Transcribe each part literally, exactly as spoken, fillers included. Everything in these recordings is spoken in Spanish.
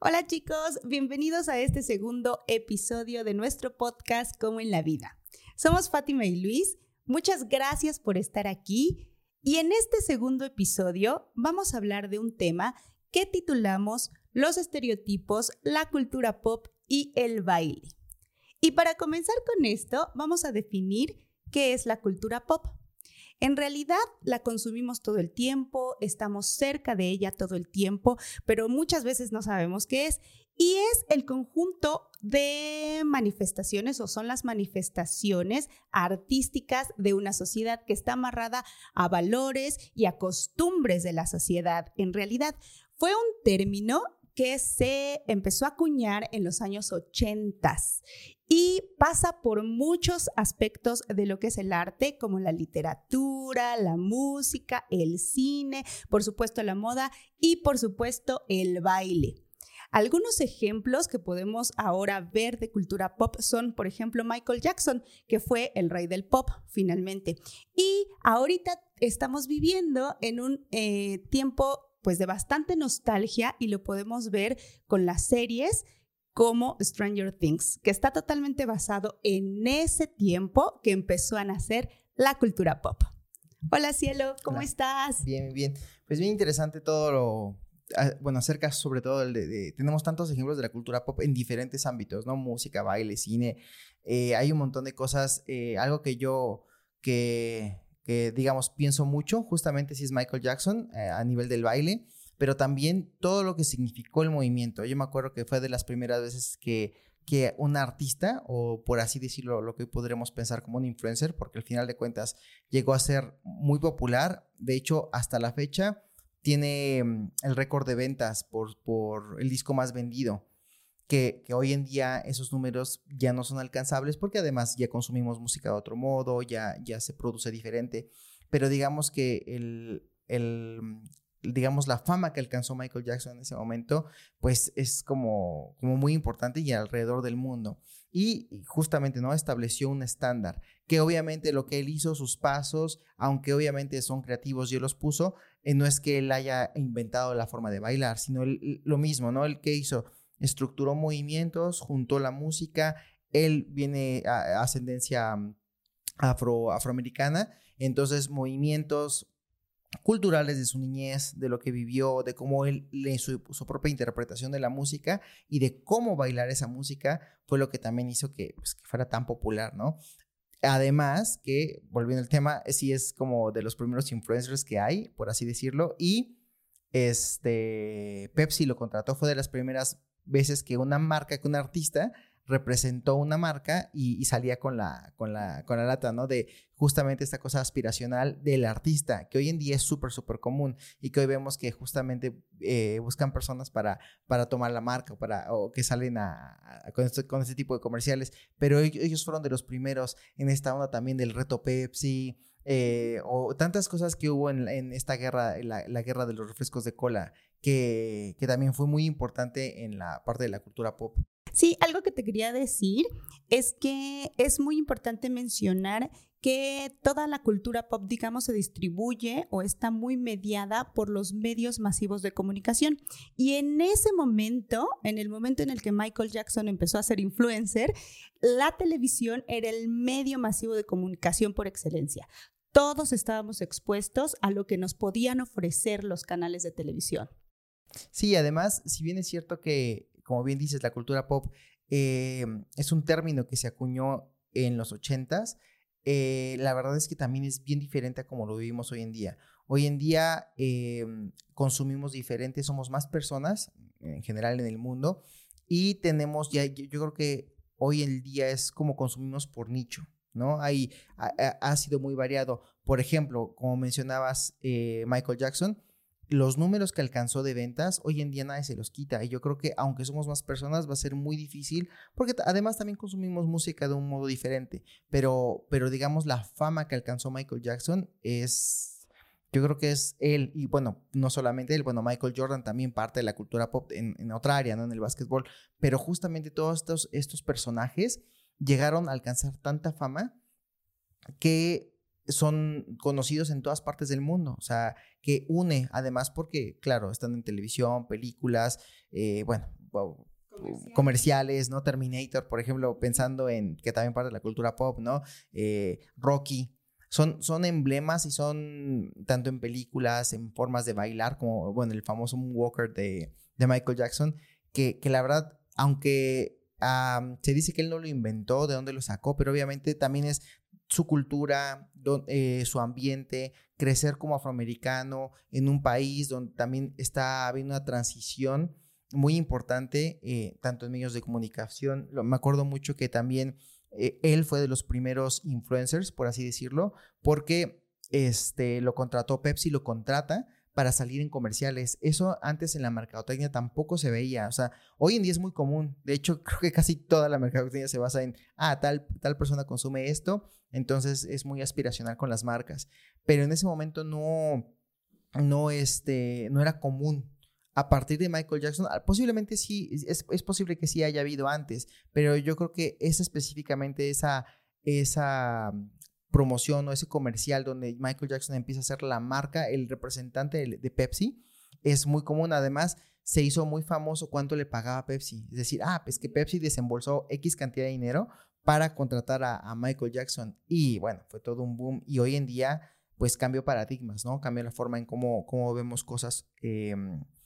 Hola chicos, bienvenidos a este segundo episodio de nuestro podcast Como en la Vida. Somos Fátima y Luis, muchas gracias por estar aquí y en este segundo episodio vamos a hablar de un tema que titulamos Los estereotipos, la cultura pop y el baile. Y para comenzar con esto, vamos a definir qué es la cultura pop. En realidad la consumimos todo el tiempo, estamos cerca de ella todo el tiempo, pero muchas veces no sabemos qué es. Y es el conjunto de manifestaciones o son las manifestaciones artísticas de una sociedad que está amarrada a valores y a costumbres de la sociedad. En realidad fue un término que se empezó a acuñar en los años ochenta y pasa por muchos aspectos de lo que es el arte, como la literatura, la música, el cine, por supuesto la moda y por supuesto el baile. Algunos ejemplos que podemos ahora ver de cultura pop son, por ejemplo, Michael Jackson, que fue el rey del pop finalmente. Y ahorita estamos viviendo en un eh, tiempo pues de bastante nostalgia y lo podemos ver con las series como Stranger Things, que está totalmente basado en ese tiempo que empezó a nacer la cultura pop. Hola Cielo, ¿cómo Hola. estás? Bien, bien. Pues bien interesante todo lo, bueno, acerca sobre todo el de, de, tenemos tantos ejemplos de la cultura pop en diferentes ámbitos, ¿no? Música, baile, cine, eh, hay un montón de cosas, eh, algo que yo, que... que digamos pienso mucho, justamente si es Michael Jackson eh, a nivel del baile, pero también todo lo que significó el movimiento. Yo me acuerdo que fue de las primeras veces que, que un artista, o por así decirlo, lo que hoy podremos pensar como un influencer, porque al final de cuentas llegó a ser muy popular. De hecho, hasta la fecha tiene um, el récord de ventas por, por el disco más vendido. Que, que hoy en día esos números ya no son alcanzables porque además ya consumimos música de otro modo, ya, ya se produce diferente, pero digamos que el, el, digamos la fama que alcanzó Michael Jackson en ese momento pues es como, como muy importante y alrededor del mundo y, y justamente no estableció un estándar que obviamente lo que él hizo, sus pasos, aunque obviamente son creativos y él los puso, eh, no es que él haya inventado la forma de bailar, sino él, lo mismo, ¿no? El que hizo estructuró movimientos, juntó la música, él viene a, a ascendencia afro, afroamericana, entonces movimientos culturales de su niñez, de lo que vivió, de cómo él, su, su propia interpretación de la música y de cómo bailar esa música fue lo que también hizo que, pues, que fuera tan popular, ¿no? Además que, volviendo al tema, sí es como de los primeros influencers que hay, por así decirlo, y este, Pepsi lo contrató, fue de las primeras veces que una marca, que un artista representó una marca y, y salía con la, con, la, con la lata, ¿no? De justamente esta cosa aspiracional del artista, que hoy en día es súper, súper común y que hoy vemos que justamente eh, buscan personas para, para tomar la marca o, para, o que salen a, a, con, este, con este tipo de comerciales, pero ellos fueron de los primeros en esta onda también del reto Pepsi, eh, o tantas cosas que hubo en, en esta guerra, la, la guerra de los refrescos de cola, que, que también fue muy importante en la parte de la cultura pop. Sí, algo que te quería decir es que es muy importante mencionar que toda la cultura pop, digamos, se distribuye o está muy mediada por los medios masivos de comunicación. Y en ese momento, en el momento en el que Michael Jackson empezó a ser influencer, la televisión era el medio masivo de comunicación por excelencia. Todos estábamos expuestos a lo que nos podían ofrecer los canales de televisión. Sí, además, si bien es cierto que, como bien dices, la cultura pop eh, es un término que se acuñó en los ochentas, eh, la verdad es que también es bien diferente a como lo vivimos hoy en día. Hoy en día eh, consumimos diferente, somos más personas en general en el mundo y tenemos ya, yo creo que hoy en día es como consumimos por nicho, ¿no? Ahí ha, ha sido muy variado. Por ejemplo, como mencionabas, eh, Michael Jackson, los números que alcanzó de ventas, hoy en día nadie se los quita. Y yo creo que aunque somos más personas, va a ser muy difícil, porque t- además también consumimos música de un modo diferente. Pero, pero digamos, la fama que alcanzó Michael Jackson es, yo creo que es él, y bueno, no solamente él, bueno, Michael Jordan también parte de la cultura pop en, en otra área, ¿no? En el básquetbol. Pero justamente todos estos, estos personajes llegaron a alcanzar tanta fama que son conocidos en todas partes del mundo, o sea, que une, además porque, claro, están en televisión, películas, eh, bueno, Comerciales. comerciales, ¿no? Terminator, por ejemplo, pensando en que también parte de la cultura pop, ¿no? Eh, Rocky. Son, son emblemas y son tanto en películas, en formas de bailar, como, bueno, el famoso Moonwalker de, de Michael Jackson, que, que la verdad, aunque um, se dice que él no lo inventó, de dónde lo sacó, pero obviamente también es su cultura, don, eh, su ambiente, crecer como afroamericano en un país donde también está habiendo una transición muy importante, eh, tanto en medios de comunicación. Lo, me acuerdo mucho que también eh, él fue de los primeros influencers, por así decirlo, porque este, lo contrató Pepsi, lo contrata para salir en comerciales. Eso antes en la mercadotecnia tampoco se veía. O sea, hoy en día es muy común. De hecho, creo que casi toda la mercadotecnia se basa en, ah, tal, tal persona consume esto, entonces es muy aspiracional con las marcas. Pero en ese momento no, no, este, no era común. A partir de Michael Jackson, posiblemente sí, es, es posible que sí haya habido antes, pero yo creo que es específicamente esa, esa promoción o ese comercial donde Michael Jackson empieza a ser la marca, el representante de, de Pepsi, es muy común. Además, se hizo muy famoso cuánto le pagaba Pepsi. Es decir, ah, pues que Pepsi desembolsó X cantidad de dinero para contratar a, a Michael Jackson. Y bueno, fue todo un boom. Y hoy en día, pues cambió paradigmas, ¿no? Cambió la forma en cómo, cómo vemos cosas, eh,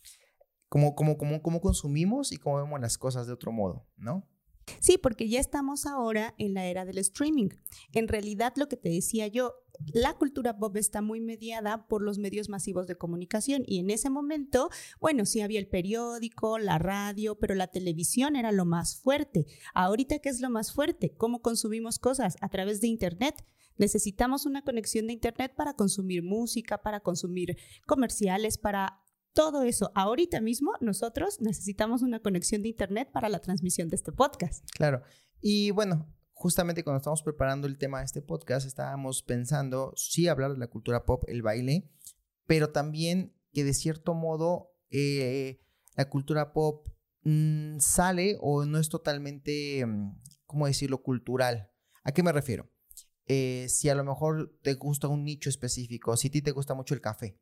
cómo, cómo, cómo, cómo consumimos y cómo vemos las cosas de otro modo, ¿no? Sí, porque ya estamos ahora en la era del streaming. En realidad, lo que te decía yo, la cultura pop está muy mediada por los medios masivos de comunicación y en ese momento, bueno, sí había el periódico, la radio, pero la televisión era lo más fuerte. Ahorita, ¿qué es lo más fuerte? ¿Cómo consumimos cosas? A través de internet. Necesitamos una conexión de internet para consumir música, para consumir comerciales, para todo eso. Ahorita mismo nosotros necesitamos una conexión de internet para la transmisión de este podcast. Claro. Y bueno, justamente cuando estamos preparando el tema de este podcast, estábamos pensando, sí, hablar de la cultura pop, el baile, pero también que de cierto modo eh, la cultura pop mmm, sale o no es totalmente, ¿cómo decirlo?, cultural. ¿A qué me refiero? Eh, si a lo mejor te gusta un nicho específico, si a ti te gusta mucho el café,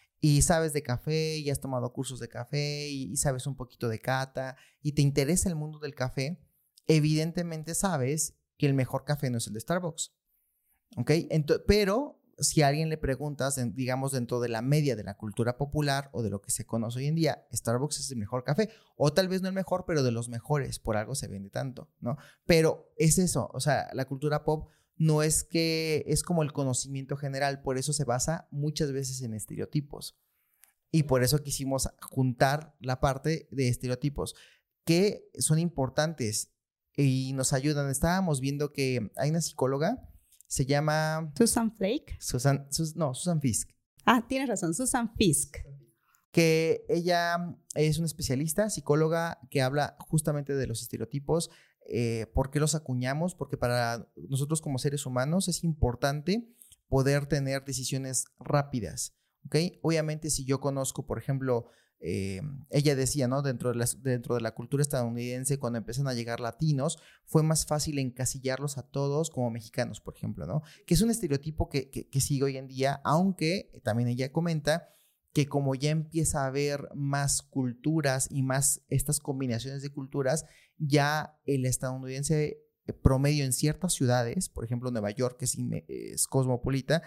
y sabes de café, y has tomado cursos de café, y, y sabes un poquito de cata, y te interesa el mundo del café, evidentemente sabes que el mejor café no es el de Starbucks, ¿ok? Ento- pero si a alguien le preguntas, en, digamos, dentro de la media de la cultura popular o de lo que se conoce hoy en día, Starbucks es el mejor café, o tal vez no el mejor, pero de los mejores, por algo se vende tanto, ¿no? Pero es eso, o sea, la cultura pop no es que es como el conocimiento general, por eso se basa muchas veces en estereotipos. Y por eso quisimos juntar la parte de estereotipos que son importantes y nos ayudan. Estábamos viendo que hay una psicóloga, se llama... Susan Flake. Susan, Sus, no, Susan Fisk. Ah, tienes razón, Susan Fisk. Que ella es una especialista, psicóloga, que habla justamente de los estereotipos. Eh, ¿Por qué los acuñamos? Porque para nosotros como seres humanos es importante poder tener decisiones rápidas, ¿ok? Obviamente si yo conozco, por ejemplo, eh, ella decía, ¿no? Dentro de, la, dentro de la cultura estadounidense, cuando empiezan a llegar latinos, fue más fácil encasillarlos a todos como mexicanos, por ejemplo, ¿no? Que es un estereotipo que, que, que sigue hoy en día, aunque también ella comenta que como ya empieza a haber más culturas y más estas combinaciones de culturas, ya el estadounidense promedio en ciertas ciudades, por ejemplo Nueva York, que es, es cosmopolita,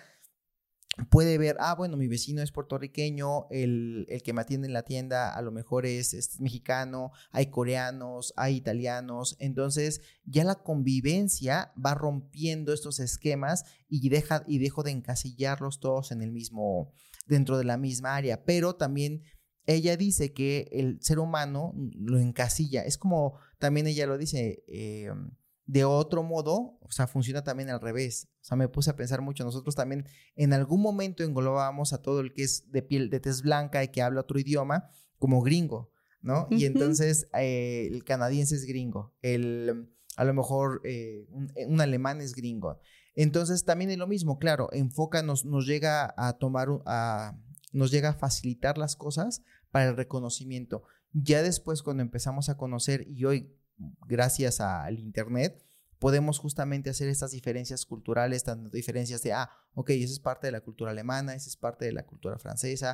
puede ver, ah, bueno, mi vecino es puertorriqueño, el, el que me atiende en la tienda a lo mejor es, es mexicano, hay coreanos, hay italianos, entonces ya la convivencia va rompiendo estos esquemas y, deja, y dejo de encasillarlos todos en el mismo, dentro de la misma área, pero también ella dice que el ser humano lo encasilla, es como también ella lo dice, eh, de otro modo, o sea, funciona también al revés. O sea, me puse a pensar mucho. Nosotros también en algún momento englobábamos a todo el que es de piel, de tez blanca y que habla otro idioma como gringo, ¿no? Uh-huh. Y entonces eh, el canadiense es gringo, el, a lo mejor eh, un, un alemán es gringo. Entonces también es lo mismo, claro, enfoca, nos, nos llega a tomar, a, nos llega a facilitar las cosas para el reconocimiento. Ya después cuando empezamos a conocer y hoy, gracias al internet, podemos justamente hacer estas diferencias culturales, tanto diferencias de, ah, ok, esa es parte de la cultura alemana, esa es parte de la cultura francesa,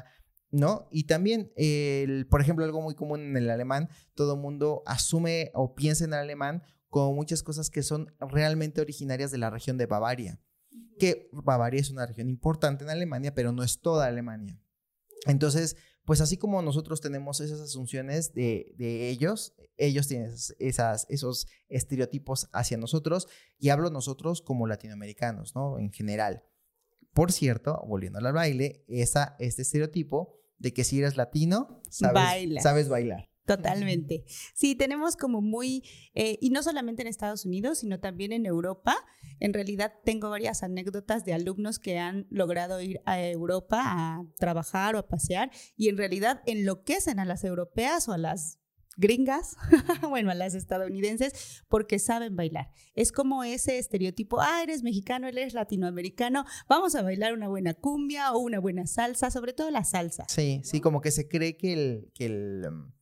¿no? Y también, el, por ejemplo, algo muy común en el alemán, todo el mundo asume o piensa en el alemán como muchas cosas que son realmente originarias de la región de Bavaria, que Bavaria es una región importante en Alemania, pero no es toda Alemania. Entonces, pues así como nosotros tenemos esas asunciones de, de ellos, ellos tienen esas, esos estereotipos hacia nosotros, y hablo nosotros como latinoamericanos, ¿no? En general. Por cierto, volviendo al baile, esa, este estereotipo de que si eres latino, sabes, Baila. sabes bailar. Totalmente. Sí, tenemos como muy, eh, y no solamente en Estados Unidos, sino también en Europa. En realidad tengo varias anécdotas de alumnos que han logrado ir a Europa a trabajar o a pasear y en realidad enloquecen a las europeas o a las gringas, bueno, a las estadounidenses, porque saben bailar. Es como ese estereotipo, ah, eres mexicano, eres latinoamericano, vamos a bailar una buena cumbia o una buena salsa, sobre todo la salsa. Sí, sí, como que se cree que el... Que el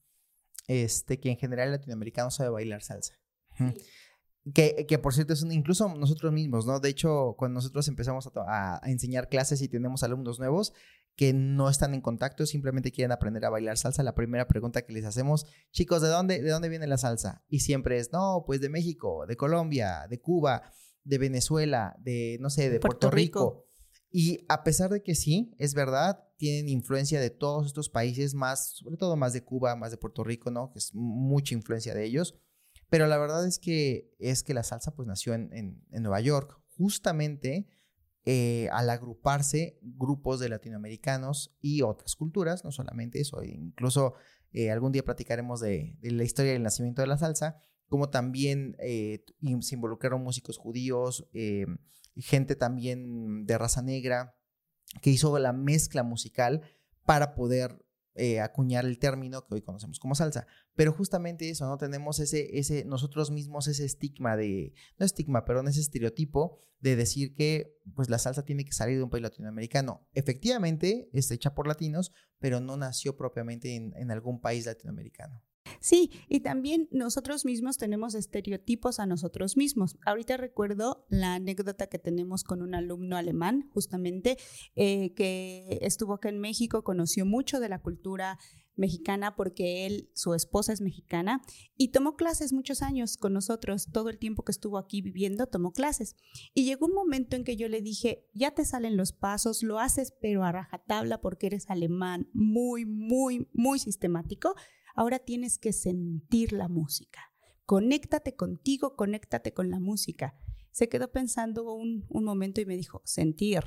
Este, que en general el latinoamericano sabe bailar salsa. Sí. Que, que por cierto es un, incluso nosotros mismos, ¿no? De hecho, cuando nosotros empezamos a, a, a enseñar clases y tenemos alumnos nuevos que no están en contacto, simplemente quieren aprender a bailar salsa, la primera pregunta que les hacemos, chicos, ¿de dónde, de dónde viene la salsa? Y siempre es, no, pues de México, de Colombia, de Cuba, de Venezuela, de, no sé, de Puerto, Puerto Rico. Rico. Y a pesar de que sí, es verdad, tienen influencia de todos estos países, más, sobre todo más de Cuba, más de Puerto Rico, ¿no? Que es mucha influencia de ellos. Pero la verdad es que, es que la salsa pues nació en, en, en Nueva York, justamente eh, al agruparse grupos de latinoamericanos y otras culturas, no solamente eso, incluso eh, algún día platicaremos de, de la historia del nacimiento de la salsa, como también eh, se involucraron músicos judíos, eh, gente también de raza negra, que hizo la mezcla musical para poder eh, acuñar el término que hoy conocemos como salsa. Pero justamente eso, ¿no? Tenemos ese, ese, nosotros mismos ese estigma de, no estigma, perdón, ese estereotipo de decir que pues la salsa tiene que salir de un país latinoamericano. Efectivamente, es hecha por latinos, pero no nació propiamente en, en algún país latinoamericano. Sí, y también nosotros mismos tenemos estereotipos a nosotros mismos. Ahorita recuerdo la anécdota que tenemos con un alumno alemán, justamente, eh, que estuvo acá en México, conoció mucho de la cultura mexicana porque él, su esposa es mexicana y tomó clases muchos años con nosotros, todo el tiempo que estuvo aquí viviendo tomó clases y llegó un momento en que yo le dije, ya te salen los pasos, lo haces pero a rajatabla porque eres alemán, muy, muy, muy sistemático. Ahora tienes que sentir la música. Conéctate contigo, conéctate con la música. Se quedó pensando un, un momento y me dijo, sentir.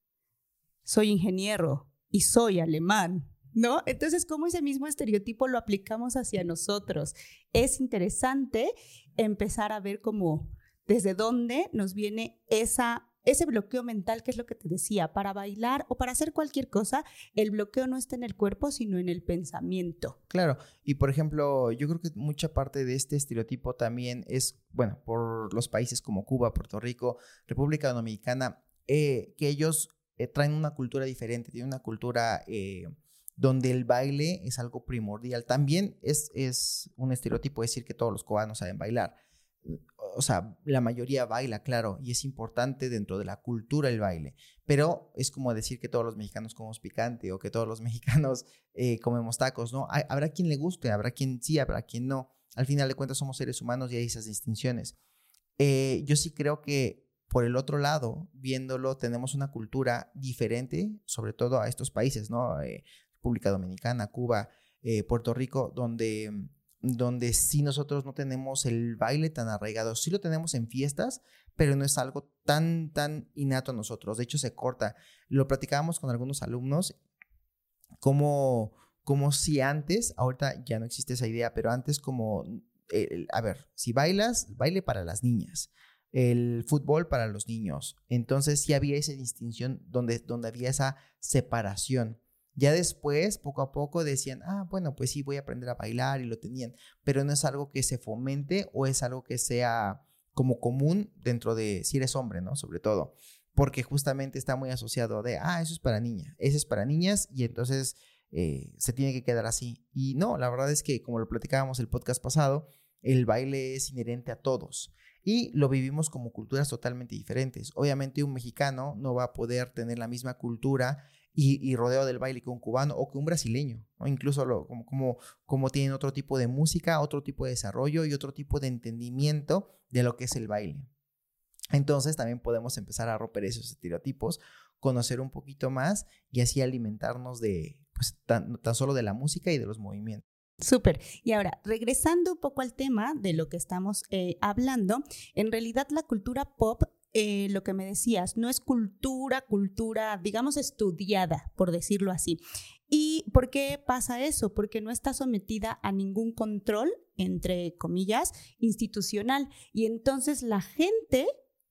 Soy ingeniero y soy alemán, ¿no? Entonces, ¿cómo ese mismo estereotipo lo aplicamos hacia nosotros? Es interesante empezar a ver cómo, desde dónde nos viene esa ese bloqueo mental, que es lo que te decía, para bailar o para hacer cualquier cosa, el bloqueo no está en el cuerpo, sino en el pensamiento. Claro, y por ejemplo, yo creo que mucha parte de este estereotipo también es, bueno, por los países como Cuba, Puerto Rico, República Dominicana, eh, que ellos eh, traen una cultura diferente, tienen una cultura eh, donde el baile es algo primordial. También es, es un estereotipo decir que todos los cubanos saben bailar. O sea, la mayoría baila, claro, y es importante dentro de la cultura el baile, pero es como decir que todos los mexicanos comemos picante o que todos los mexicanos eh, comemos tacos, ¿no? Hay, habrá quien le guste, habrá quien sí, habrá quien no. Al final de cuentas somos seres humanos y hay esas distinciones. Eh, yo sí creo que por el otro lado, viéndolo, tenemos una cultura diferente, sobre todo a estos países, ¿no? Eh, República Dominicana, Cuba, eh, Puerto Rico, donde... donde sí nosotros no tenemos el baile tan arraigado, sí lo tenemos en fiestas, pero no es algo tan, tan innato a nosotros, de hecho se corta. Lo platicábamos con algunos alumnos, como, como si antes, ahorita ya no existe esa idea, pero antes como, eh, a ver, si bailas, baile para las niñas, el fútbol para los niños, entonces sí había esa distinción donde, donde había esa separación. Ya después, poco a poco, decían, ah, bueno, pues sí, voy a aprender a bailar y lo tenían, pero no es algo que se fomente o es algo que sea como común dentro de, si eres hombre, ¿no? Sobre todo, porque justamente está muy asociado de, ah, eso es para niñas, eso es para niñas y entonces eh, se tiene que quedar así. Y no, la verdad es que como lo platicábamos el podcast pasado, el baile es inherente a todos. Y lo vivimos como culturas totalmente diferentes. Obviamente un mexicano no va a poder tener la misma cultura y, y rodeo del baile que un cubano o que un brasileño, ¿no? Incluso lo, como, como, como tienen otro tipo de música, otro tipo de desarrollo y otro tipo de entendimiento de lo que es el baile. Entonces también podemos empezar a romper esos estereotipos, conocer un poquito más y así alimentarnos de, pues, tan, tan solo de la música y de los movimientos. Súper. Y ahora, regresando un poco al tema de lo que estamos eh, hablando, en realidad la cultura pop, eh, lo que me decías, no es cultura, cultura, digamos, estudiada, por decirlo así. ¿Y por qué pasa eso? Porque no está sometida a ningún control, entre comillas, institucional. Y entonces la gente,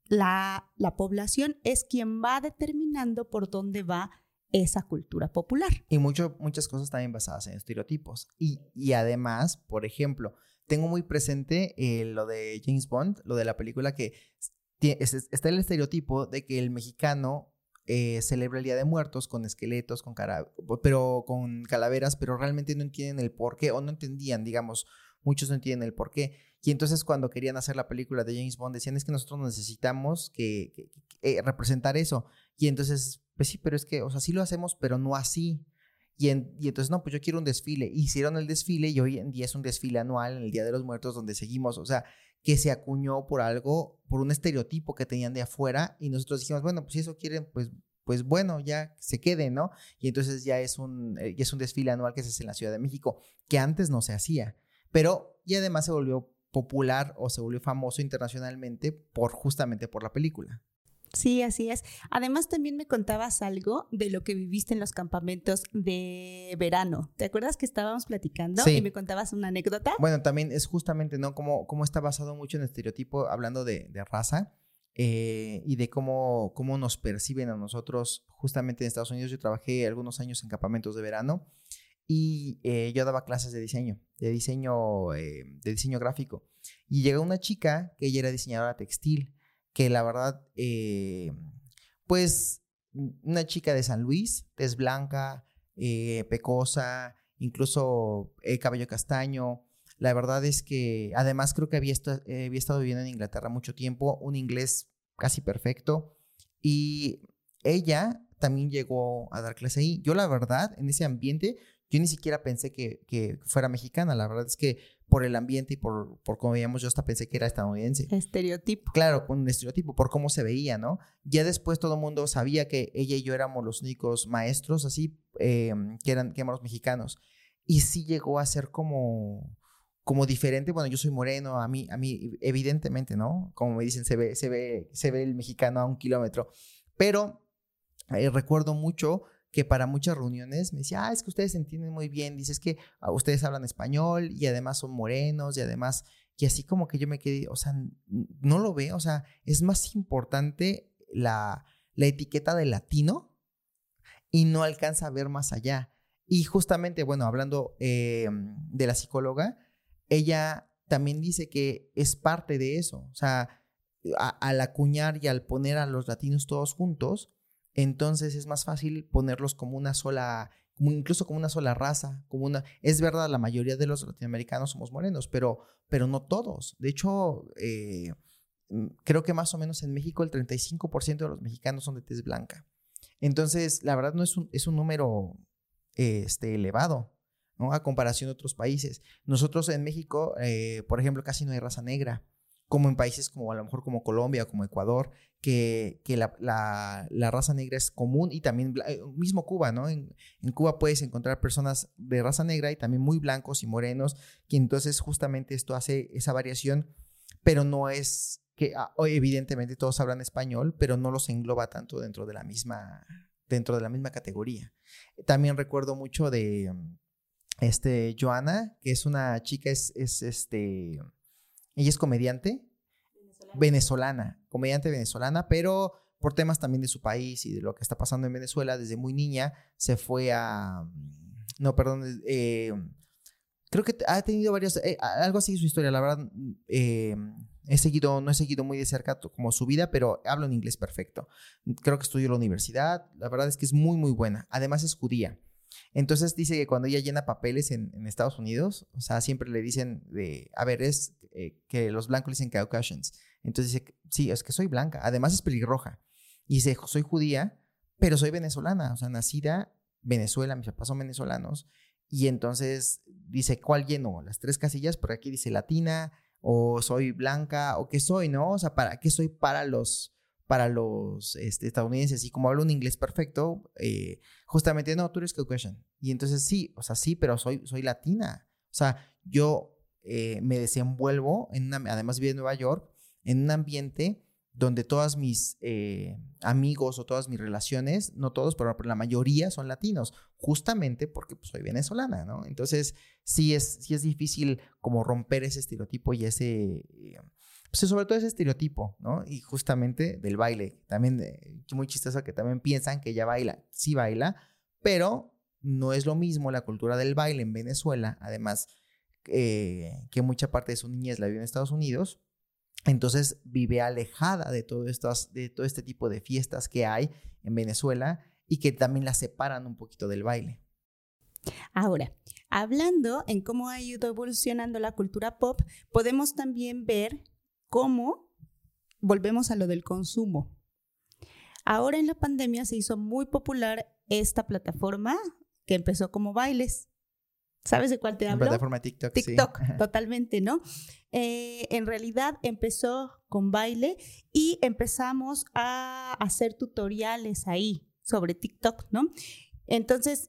la, la población, es quien va determinando por dónde va esa cultura popular. Y mucho, muchas cosas también basadas en estereotipos. Y, y además, por ejemplo, tengo muy presente eh, lo de James Bond, lo de la película que tiene, es, está el estereotipo de que el mexicano eh, celebra el Día de Muertos con esqueletos, con cara, pero con calaveras, pero realmente no entienden el por qué, o no entendían, digamos, muchos no entienden el por qué. Y entonces cuando querían hacer la película de James Bond decían, es que nosotros necesitamos que, que, que eh, representar eso. Y entonces, pues sí, pero es que, o sea, sí lo hacemos, pero no así. Y, en, y entonces, no, pues yo quiero un desfile. Hicieron el desfile y hoy en día es un desfile anual en el Día de los Muertos donde seguimos, o sea, que se acuñó por algo, por un estereotipo que tenían de afuera y nosotros dijimos, bueno, pues si eso quieren, pues, pues bueno, ya se quede, ¿no? Y entonces ya es, un, ya es un desfile anual que se hace en la Ciudad de México, que antes no se hacía. Pero, y además se volvió popular o se volvió famoso internacionalmente por justamente por la película. Sí, así es. Además, también me contabas algo de lo que viviste en los campamentos de verano. ¿Te acuerdas que estábamos platicando? Sí. Y me contabas una anécdota. Bueno, también es justamente, ¿no? Cómo, cómo está basado mucho en estereotipo, hablando de, de raza eh, y de cómo, cómo nos perciben a nosotros. Justamente en Estados Unidos yo trabajé algunos años en campamentos de verano y eh, yo daba clases de diseño, de diseño, eh, de diseño gráfico. Y llegó una chica que ella era diseñadora textil, que la verdad, eh, pues, una chica de San Luis, tez blanca, eh, pecosa, incluso eh, cabello castaño. La verdad es que, además, creo que había, est- eh, había estado viviendo en Inglaterra mucho tiempo, un inglés casi perfecto. Y ella también llegó a dar clase ahí. Yo, la verdad, en ese ambiente, yo ni siquiera pensé que, que fuera mexicana. La verdad es que por el ambiente y por, por cómo veíamos, yo hasta pensé que era estadounidense. Estereotipo. Claro, con un estereotipo, por cómo se veía, ¿no? Ya después todo el mundo sabía que ella y yo éramos los únicos maestros así, eh, que, eran, que éramos mexicanos. Y sí llegó a ser como, como diferente. Bueno, yo soy moreno, a mí, a mí evidentemente, ¿no? Como me dicen, se ve, se ve, se ve el mexicano a un kilómetro. Pero eh, recuerdo mucho que para muchas reuniones me decía, ah, es que ustedes entienden muy bien, dices que uh, ustedes hablan español y además son morenos y además, y así como que yo me quedé, o sea, no lo veo, o sea, es más importante la, la etiqueta de latino y no alcanza a ver más allá. Y justamente, bueno, hablando eh, de la psicóloga, ella también dice que es parte de eso, o sea, a, al acuñar y al poner a los latinos todos juntos, entonces es más fácil ponerlos como una sola, como incluso como una sola raza, como una, es verdad, la mayoría de los latinoamericanos somos morenos, pero, pero no todos. De hecho, eh, creo que más o menos en México el treinta y cinco por ciento de los mexicanos son de tez blanca. Entonces, la verdad no es un, es un número eh, este, elevado, ¿no? A comparación de otros países. Nosotros en México, eh, por ejemplo, casi no hay raza negra, como en países como a lo mejor como Colombia o como Ecuador, que, que la, la, la raza negra es común y también, mismo Cuba, ¿no? En, en Cuba puedes encontrar personas de raza negra y también muy blancos y morenos, que entonces justamente esto hace esa variación, pero no es que, ah, evidentemente todos hablan español, pero no los engloba tanto dentro de la misma, dentro de la misma categoría. También recuerdo mucho de este, Joana, que es una chica, es, es este... Ella es comediante venezolana. venezolana, comediante venezolana, pero por temas también de su país y de lo que está pasando en Venezuela, desde muy niña se fue a... No, perdón, eh, creo que ha tenido varios... Eh, algo así su historia, la verdad, eh, he seguido, no he seguido muy de cerca como su vida, pero hablo en inglés perfecto. Creo que estudió en la universidad, la verdad es que es muy, muy buena. Además es judía. Entonces dice que cuando ella llena papeles en, en Estados Unidos, o sea, siempre le dicen, de, a ver, es eh, que los blancos le dicen Caucasians. Entonces dice, sí, es que soy blanca, además es pelirroja. Y dice, soy judía, pero soy venezolana, o sea, nacida Venezuela, mis papás son venezolanos, y entonces dice, ¿cuál lleno? Las tres casillas, porque aquí dice latina, o soy blanca, o qué soy, ¿no? O sea, ¿para qué soy para los, para los este, estadounidenses? Y como hablo un inglés perfecto, eh, justamente, no, tú eres Caucasian. Y entonces sí, o sea, sí, pero soy, soy latina. O sea, yo eh, me desenvuelvo, en una, además vivo en Nueva York, en un ambiente donde todos mis eh, amigos o todas mis relaciones, no todos, pero la mayoría son latinos, justamente porque pues, soy venezolana, ¿no? Entonces, sí es, sí es difícil como romper ese estereotipo y ese, eh, pues sobre todo ese estereotipo, ¿no? Y justamente del baile, también eh, muy chistoso que también piensan que ella baila, sí baila, pero no es lo mismo la cultura del baile en Venezuela, además eh, que mucha parte de su niñez la vive en Estados Unidos. Entonces vive alejada de todo, estas, de todo este tipo de fiestas que hay en Venezuela y que también la separan un poquito del baile. Ahora, hablando en cómo ha ido evolucionando la cultura pop, podemos también ver cómo volvemos a lo del consumo. Ahora en la pandemia se hizo muy popular esta plataforma que empezó como bailes. ¿Sabes de cuál te hablo? La plataforma TikTok, TikTok, sí. Totalmente, ¿no? Eh, en realidad empezó con baile y empezamos a hacer tutoriales ahí sobre TikTok, ¿no? Entonces,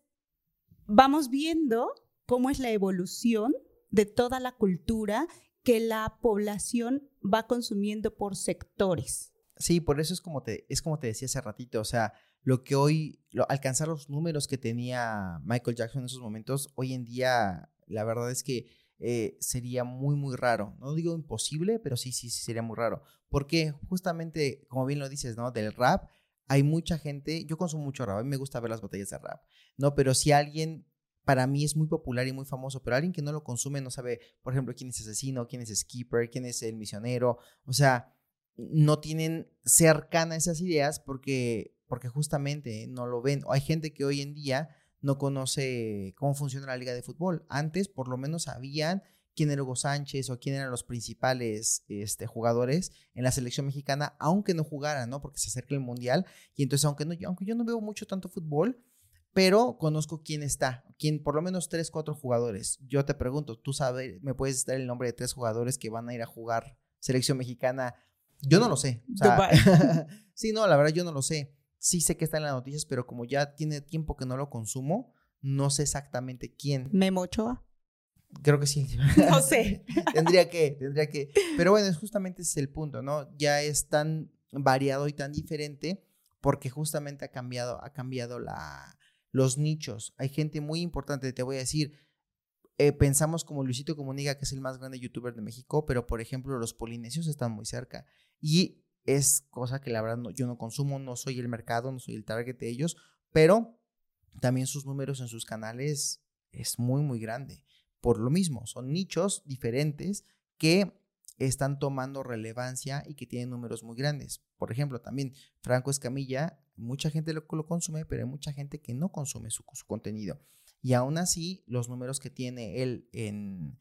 vamos viendo cómo es la evolución de toda la cultura que la población va consumiendo por sectores. Sí, por eso es como te, es como te decía hace ratito, o sea, lo que hoy, lo, alcanzar los números que tenía Michael Jackson en esos momentos, hoy en día la verdad es que eh, sería muy, muy raro. No digo imposible, pero sí, sí, sí sería muy raro. Porque justamente, como bien lo dices, ¿no? Del rap, hay mucha gente, yo consumo mucho rap, a mí me gusta ver las batallas de rap, ¿no? Pero si alguien, para mí es muy popular y muy famoso, pero alguien que no lo consume no sabe, por ejemplo, quién es Asesino, quién es Skipper, quién es El Misionero, o sea, no tienen cercana esas ideas porque, porque justamente no lo ven. O hay gente que hoy en día no conoce cómo funciona la liga de fútbol. Antes por lo menos sabían quién era Hugo Sánchez o quién eran los principales este, jugadores en la selección mexicana, aunque no jugaran, ¿no? Porque se acerca el mundial y entonces aunque, no, aunque yo no veo mucho tanto fútbol, pero conozco quién está, quién, por lo menos tres, cuatro jugadores. Yo te pregunto, ¿tú sabes, me puedes dar el nombre de tres jugadores que van a ir a jugar selección mexicana? Yo no lo sé. O sea, sí, no, la verdad yo no lo sé. Sí sé que está en las noticias, pero como ya tiene tiempo que no lo consumo, no sé exactamente quién. ¿Memo Ochoa? Creo que sí. No sé. tendría que, tendría que. Pero bueno, es justamente ese es el punto, ¿no? Ya es tan variado y tan diferente porque justamente ha cambiado, ha cambiado la, los nichos. Hay gente muy importante, te voy a decir. Eh, pensamos como Luisito Comunica, que es el más grande youtuber de México, pero por ejemplo los polinesios están muy cerca y es cosa que la verdad no, yo no consumo, no soy el mercado, no soy el target de ellos, pero también sus números en sus canales es muy muy grande, por lo mismo, son nichos diferentes que están tomando relevancia y que tienen números muy grandes. Por ejemplo, también Franco Escamilla, mucha gente lo, lo consume, pero hay mucha gente que no consume su, su contenido. Y aún así, los números que tiene él en,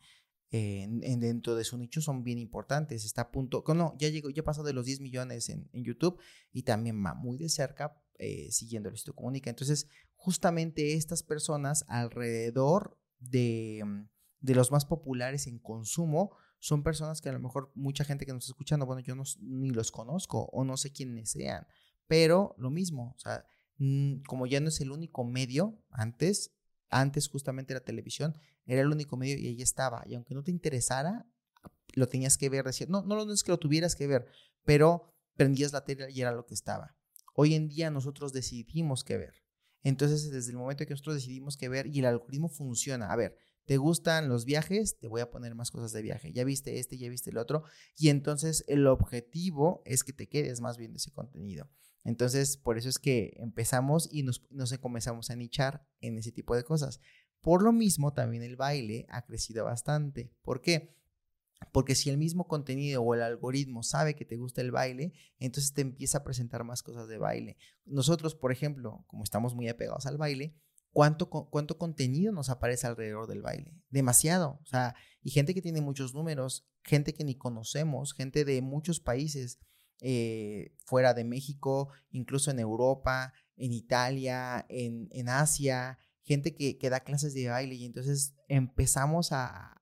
en, en dentro de su nicho son bien importantes. Está a punto, no, ya llegó, ya pasó de los diez millones en, en YouTube y también va muy de cerca eh, siguiendo el Luisito Comunica. Entonces, justamente estas personas alrededor de, de los más populares en consumo son personas que a lo mejor mucha gente que nos está escuchando, bueno, yo no, ni los conozco o no sé quiénes sean, pero lo mismo, o sea, como ya no es el único medio antes, Antes justamente la televisión era el único medio y ahí estaba. Y aunque no te interesara, lo tenías que ver. Decir, no, no, no es que lo tuvieras que ver, pero prendías la tele y era lo que estaba. Hoy en día nosotros decidimos qué ver. Entonces, desde el momento que nosotros decidimos qué ver y el algoritmo funciona. A ver, ¿te gustan los viajes? Te voy a poner más cosas de viaje. Ya viste este, ya viste el otro. Y entonces el objetivo es que te quedes más viendo ese contenido. Entonces, por eso es que empezamos y nos, nos comenzamos a nichar en ese tipo de cosas. Por lo mismo, también el baile ha crecido bastante. ¿Por qué? Porque si el mismo contenido o el algoritmo sabe que te gusta el baile, entonces te empieza a presentar más cosas de baile. Nosotros, por ejemplo, como estamos muy apegados al baile, ¿cuánto, cuánto contenido nos aparece alrededor del baile? Demasiado. O sea, y gente que tiene muchos números, gente que ni conocemos, gente de muchos países. Eh, fuera de México, incluso en Europa, en Italia, en, en Asia, gente que, que da clases de baile y entonces empezamos a,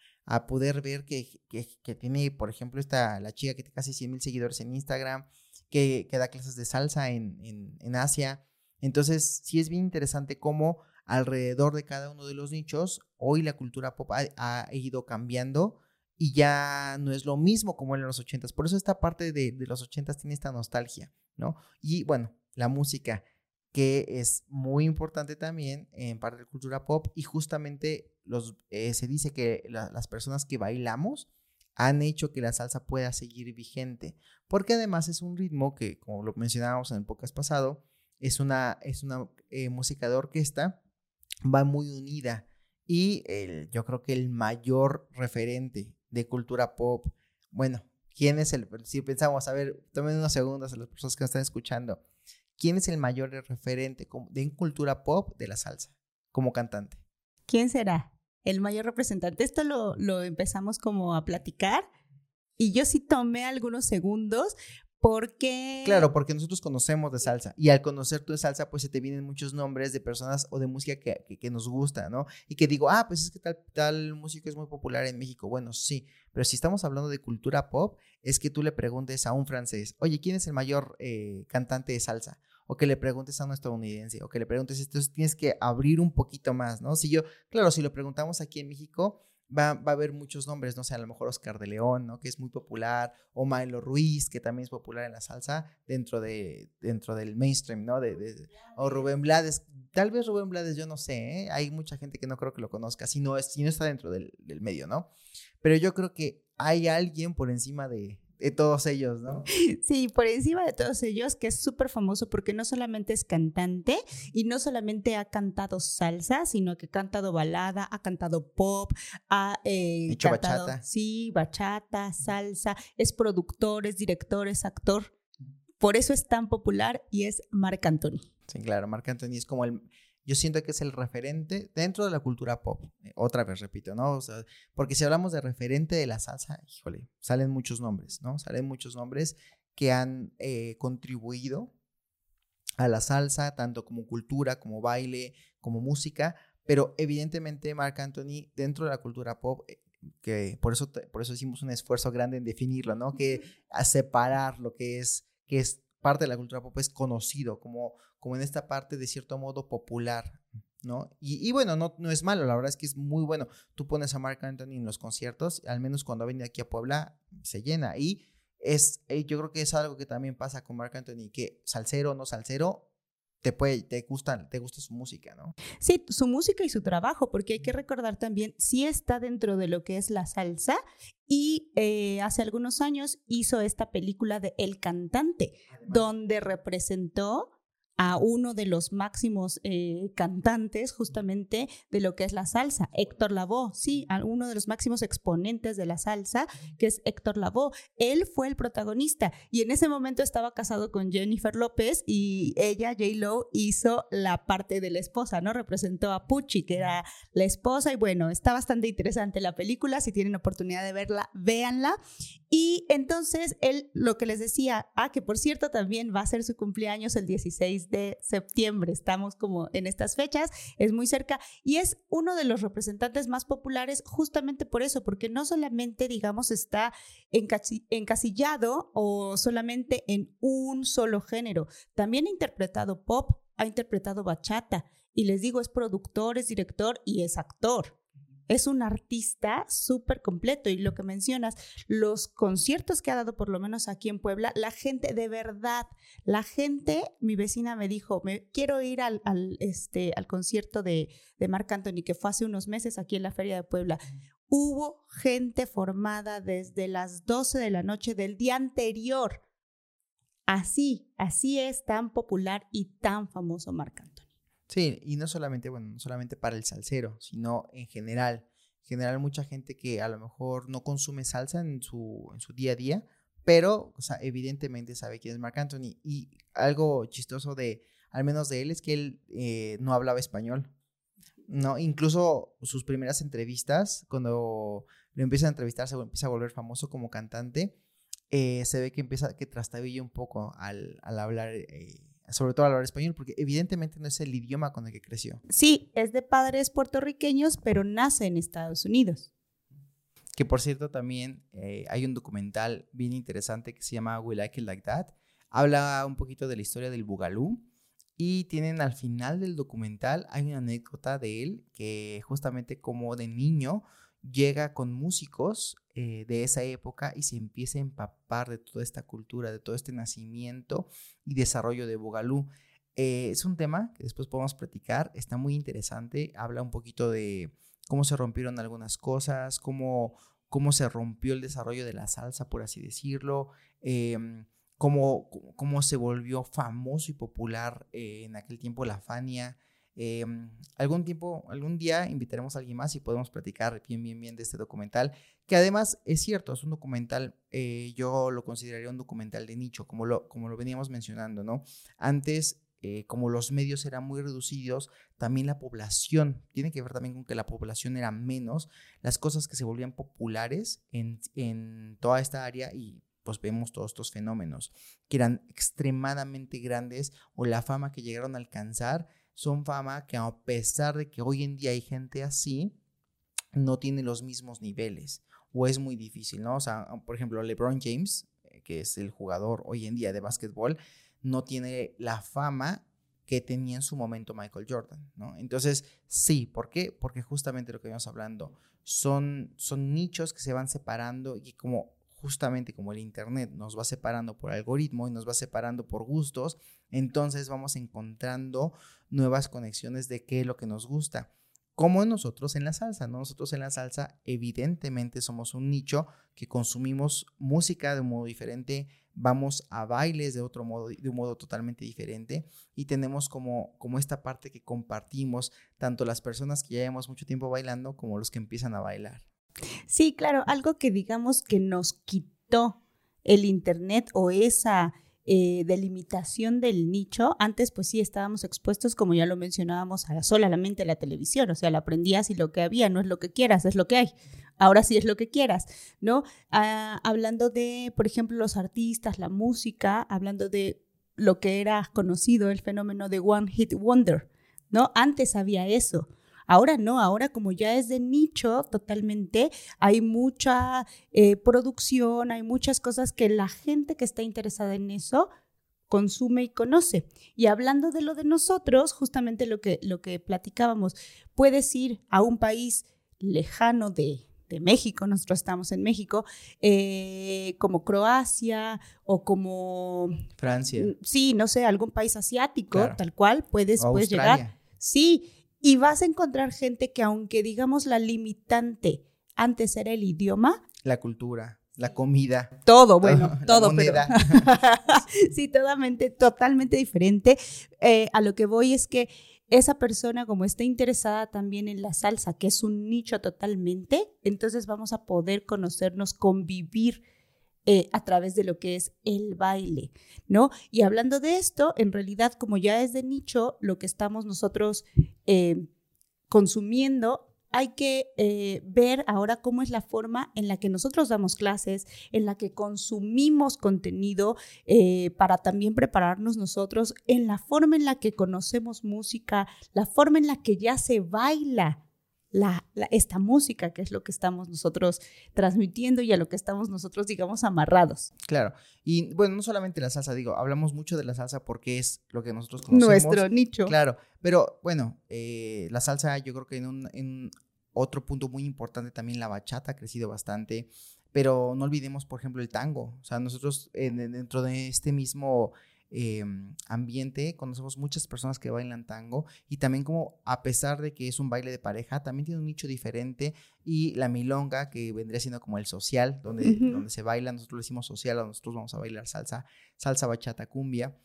a poder ver que, que, que tiene, por ejemplo, esta, la chica que tiene casi cien mil seguidores en Instagram, que, que da clases de salsa en, en, en Asia. Entonces, sí es bien interesante cómo alrededor de cada uno de los nichos, hoy la cultura pop ha, ha ido cambiando y ya no es lo mismo como en los ochentas. Por eso esta parte de, de los ochentas tiene esta nostalgia, ¿no? Y bueno, la música, que es muy importante también en parte de cultura pop y justamente los, eh, se dice que la, las personas que bailamos han hecho que la salsa pueda seguir vigente, porque además es un ritmo que, como lo mencionábamos en el podcast pasado, es una, es una eh, música de orquesta, va muy unida y el, yo creo que el mayor referente de cultura pop, bueno, ¿quién es el, si pensamos, a ver, tomen unos segundos a las personas que nos están escuchando, ¿quién es el mayor referente de cultura pop de la salsa como cantante? ¿Quién será el mayor representante? Esto lo, lo empezamos como a platicar y yo sí tomé algunos segundos porque... Claro, porque nosotros conocemos de salsa y al conocer tú de salsa pues se te vienen muchos nombres de personas o de música que, que, que nos gusta, ¿no? Y que digo, ah, pues es que tal, tal música es muy popular en México. Bueno, sí, pero si estamos hablando de cultura pop, es que tú le preguntes a un francés, oye, ¿quién es el mayor eh, cantante de salsa? O que le preguntes a un estadounidense, o que le preguntes, entonces tienes que abrir un poquito más, ¿no? Si yo, claro, si lo preguntamos aquí en México, va, va a haber muchos nombres, no sé, a lo mejor Oscar de León, ¿no? Que es muy popular, o Maelo Ruiz, que también es popular en la salsa dentro, de, dentro del mainstream, ¿no? De, de, o Rubén Blades, tal vez Rubén Blades, yo no sé, ¿eh? Hay mucha gente que no creo que lo conozca, si no, es, si no está dentro del, del medio, ¿no? Pero yo creo que hay alguien por encima de... de todos ellos, ¿no? Sí, por encima de todos ellos, que es súper famoso porque no solamente es cantante y no solamente ha cantado salsa, sino que ha cantado balada, ha cantado pop, ha eh, hecho cantado, bachata. Sí, bachata, salsa, es productor, es director, es actor. Por eso es tan popular y es Marc Anthony. Sí, claro, Marc Anthony es como el... Yo siento que es el referente dentro de la cultura pop. Eh, otra vez repito, ¿no? O sea, porque si hablamos de referente de la salsa, híjole, salen muchos nombres, ¿no? Salen muchos nombres que han eh, contribuido a la salsa, tanto como cultura, como baile, como música, pero evidentemente Marc Anthony dentro de la cultura pop, eh, que por eso, por eso hicimos un esfuerzo grande en definirlo, ¿no? Que a separar lo que es, que es parte de la cultura pop es conocido como, como en esta parte de cierto modo popular, ¿no? Y, y bueno, no, no es malo, la verdad es que es muy bueno. Tú pones a Marc Anthony en los conciertos, al menos cuando ha venido aquí a Puebla, se llena. Y es, yo creo que es algo que también pasa con Marc Anthony, que salsero o no salsero, te puede, te gusta, te gusta su música, ¿no? Sí, su música y su trabajo, porque hay que recordar también, sí está dentro de lo que es la salsa y eh, hace algunos años hizo esta película de El Cantante, además, donde representó a uno de los máximos eh, cantantes justamente de lo que es la salsa, Héctor Lavoe, sí, a uno de los máximos exponentes de la salsa, que es Héctor Lavoe. Él fue el protagonista y en ese momento estaba casado con Jennifer López y ella, J-Lo, hizo la parte de la esposa, ¿no? Representó a Pucci, que era la esposa, y bueno, está bastante interesante la película, si tienen oportunidad de verla, véanla. Y entonces él, lo que les decía, ah, que por cierto también va a ser su cumpleaños el dieciséis de septiembre, estamos como en estas fechas, es muy cerca y es uno de los representantes más populares justamente por eso, porque no solamente, digamos, está encasillado o solamente en un solo género, también ha interpretado pop, ha interpretado bachata y les digo, es productor, es director y es actor. Es un artista súper completo y lo que mencionas, los conciertos que ha dado por lo menos aquí en Puebla, la gente de verdad, la gente, mi vecina me dijo, me quiero ir al, al, este, al concierto de, de Marc Anthony que fue hace unos meses aquí en la Feria de Puebla. Hubo gente formada desde las doce de la noche del día anterior. Así, así es tan popular y tan famoso Marc Anthony. Sí, y no solamente, bueno, no solamente para el salsero, sino en general. En general, mucha gente que a lo mejor no consume salsa en su, en su día a día, pero, o sea, evidentemente sabe quién es Marc Anthony. Y algo chistoso de, al menos de él, es que él eh, no hablaba español, ¿no? Incluso sus primeras entrevistas, cuando lo empiezan a entrevistar, se empieza a volver famoso como cantante, eh, se ve que empieza, que trastabilla un poco al, al hablar eh, sobre todo al hablar español, porque evidentemente no es el idioma con el que creció. Sí, es de padres puertorriqueños, pero nace en Estados Unidos. Que por cierto también eh, hay un documental bien interesante que se llama We Like It Like That. Habla un poquito de la historia del Boogaloo y tienen al final del documental, hay una anécdota de él que justamente como de niño llega con músicos eh, de esa época y se empieza a empapar de toda esta cultura, de todo este nacimiento y desarrollo de Boogaloo. Eh, es un tema que después podemos platicar, está muy interesante, habla un poquito de cómo se rompieron algunas cosas, cómo, cómo se rompió el desarrollo de la salsa, por así decirlo, eh, cómo, cómo se volvió famoso y popular eh, en aquel tiempo la Fania. Eh, algún tiempo, algún día invitaremos a alguien más y podemos platicar bien, bien, bien de este documental, que además es cierto, es un documental, eh, yo lo consideraría un documental de nicho, como lo, como lo veníamos mencionando, ¿no? Antes, eh, como los medios eran muy reducidos, también la población, tiene que ver también con que la población era menos, las cosas que se volvían populares en, en toda esta área y pues vemos todos estos fenómenos que eran extremadamente grandes o la fama que llegaron a alcanzar son fama que a pesar de que hoy en día hay gente así, no tiene los mismos niveles o es muy difícil, ¿no? O sea, por ejemplo, LeBron James, que es el jugador hoy en día de básquetbol, no tiene la fama que tenía en su momento Michael Jordan, ¿no? Entonces, sí, ¿por qué? Porque justamente lo que estamos hablando, son, son nichos que se van separando y como justamente como el internet nos va separando por algoritmo y nos va separando por gustos, entonces vamos encontrando nuevas conexiones de qué es lo que nos gusta. Como nosotros en la salsa, ¿no? Nosotros en la salsa evidentemente somos un nicho que consumimos música de un modo diferente, vamos a bailes de otro modo, de un modo totalmente diferente y tenemos como, como esta parte que compartimos tanto las personas que ya llevamos mucho tiempo bailando como los que empiezan a bailar. Sí, claro, algo que digamos que nos quitó el internet o esa eh, delimitación del nicho, antes pues sí estábamos expuestos, como ya lo mencionábamos, a solamente a la televisión, o sea, la aprendías y lo que había, no es lo que quieras, es lo que hay. Ahora sí es lo que quieras, ¿no? Ah, hablando de, por ejemplo, los artistas, la música, hablando de lo que era conocido, el fenómeno de One Hit Wonder, ¿no? Antes había eso. Ahora no, ahora como ya es de nicho totalmente, hay mucha eh, producción, hay muchas cosas que la gente que está interesada en eso consume y conoce. Y hablando de lo de nosotros, justamente lo que, lo que platicábamos, puedes ir a un país lejano de, de México, nosotros estamos en México, eh, como Croacia o como... Francia. Sí, no sé, algún país asiático, claro. tal cual, puedes, puedes llegar. Sí, y vas a encontrar gente que aunque digamos la limitante antes era el idioma. La cultura, la comida. Todo, bueno, todo, la moneda. Pero sí, totalmente, totalmente diferente. Eh, a lo que voy es que esa persona como está interesada también en la salsa, que es un nicho totalmente, entonces vamos a poder conocernos, convivir Eh, a través de lo que es el baile, ¿no? Y hablando de esto, en realidad, como ya es de nicho, lo que estamos nosotros eh, consumiendo, hay que eh, ver ahora cómo es la forma en la que nosotros damos clases, en la que consumimos contenido eh, para también prepararnos nosotros, en la forma en la que conocemos música, la forma en la que ya se baila La, la, esta música, que es lo que estamos nosotros transmitiendo y a lo que estamos nosotros, digamos, amarrados. Claro, y bueno, no solamente la salsa, digo, hablamos mucho de la salsa porque es lo que nosotros conocemos. Nuestro nicho. Claro, pero bueno, eh, la salsa yo creo que en, un, en otro punto muy importante también la bachata ha crecido bastante, pero no olvidemos, por ejemplo, el tango. O sea, nosotros eh, dentro de este mismo... Eh, ambiente, conocemos muchas personas que bailan tango y también como a pesar de que es un baile de pareja, también tiene un nicho diferente y la milonga que vendría siendo como el social, donde, uh-huh. donde se baila, nosotros le decimos social, nosotros vamos a bailar salsa, salsa, bachata, cumbia,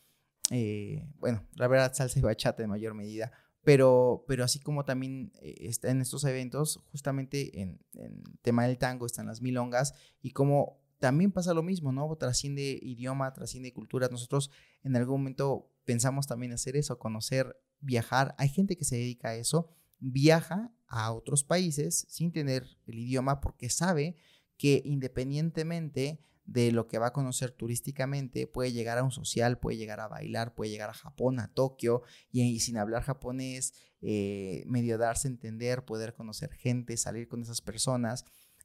eh, bueno, la verdad salsa y bachata en mayor medida, pero, pero así como también eh, está en estos eventos, justamente en, en tema del tango están las milongas y como también pasa lo mismo, ¿no? Trasciende idioma, trasciende cultura. Nosotros en algún momento pensamos también hacer eso, conocer, viajar. Hay gente que se dedica a eso, viaja a otros países sin tener el idioma porque sabe que independientemente de lo que va a conocer turísticamente, puede llegar a un social, puede llegar a bailar, puede llegar a Japón, a Tokio, y, y sin hablar japonés, eh, medio darse a entender, poder conocer gente, salir con esas personas.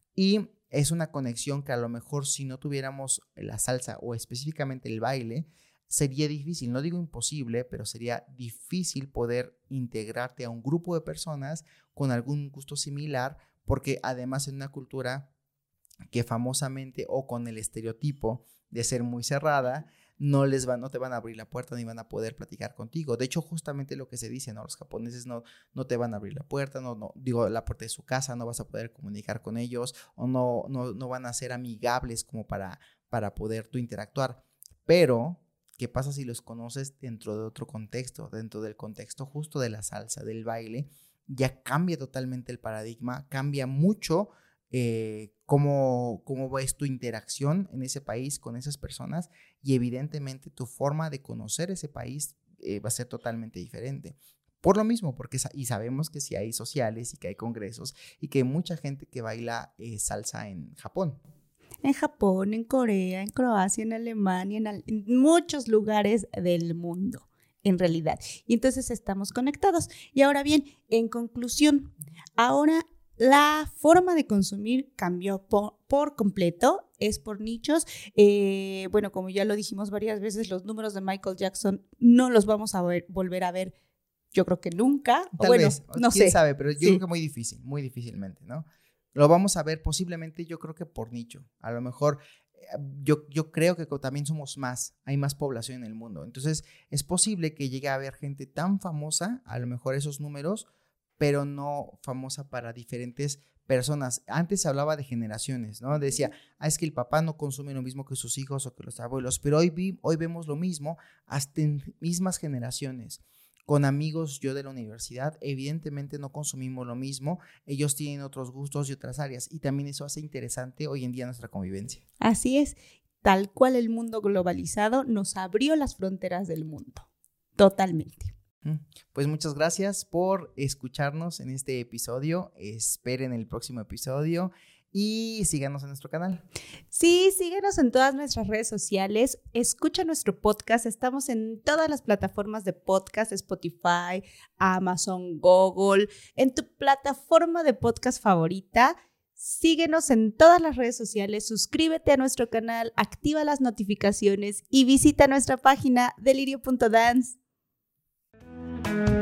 Y es una conexión que a lo mejor si no tuviéramos la salsa o específicamente el baile, sería difícil, no digo imposible, pero sería difícil poder integrarte a un grupo de personas con algún gusto similar, porque además en una cultura que famosamente o con el estereotipo de ser muy cerrada, no les van, no te van a abrir la puerta ni van a poder platicar contigo. De hecho, justamente lo que se dice, ¿no? Los japoneses no, no te van a abrir la puerta, no, no, digo, la puerta de su casa, no vas a poder comunicar con ellos, o no, no, no van a ser amigables como para, para poder tú interactuar. Pero ¿qué pasa si los conoces dentro de otro contexto, dentro del contexto justo de la salsa, del baile? Ya cambia totalmente el paradigma, cambia mucho eh, cómo, cómo ves tu interacción en ese país con esas personas, y evidentemente tu forma de conocer ese país eh, va a ser totalmente diferente. Por lo mismo, porque y sabemos que sí hay sociales y que hay congresos y que hay mucha gente que baila eh, salsa en Japón. En Japón, en Corea, en Croacia, en Alemania, en, al- en muchos lugares del mundo, en realidad. Y entonces estamos conectados. Y ahora bien, en conclusión, ahora la forma de consumir cambió por, por completo, es por nichos. Eh, bueno, como ya lo dijimos varias veces, los números de Michael Jackson no los vamos a ver, volver a ver, yo creo que nunca. Tal o bueno, vez, no quién sé. sabe, pero yo Sí. creo que muy difícil, muy difícilmente, ¿no? Lo vamos a ver posiblemente, yo creo que por nicho. A lo mejor, eh, yo, yo creo que también somos más, hay más población en el mundo. Entonces, es posible que llegue a haber gente tan famosa, a lo mejor esos números, pero no famosa para diferentes personas. Antes se hablaba de generaciones, ¿no? Decía, ah, es que el papá no consume lo mismo que sus hijos o que los abuelos, pero hoy, vi, hoy vemos lo mismo hasta en mismas generaciones. Con amigos yo de la universidad, evidentemente no consumimos lo mismo, ellos tienen otros gustos y otras áreas, y también eso hace interesante hoy en día nuestra convivencia. Así es, tal cual el mundo globalizado nos abrió las fronteras del mundo, totalmente. Pues muchas gracias por escucharnos en este episodio, esperen el próximo episodio y síganos en nuestro canal. Sí, síguenos en todas nuestras redes sociales, escucha nuestro podcast, estamos en todas las plataformas de podcast, Spotify, Amazon, Google, en tu plataforma de podcast favorita. Síguenos en todas las redes sociales, suscríbete a nuestro canal, activa las notificaciones y visita nuestra página delirio punto dance.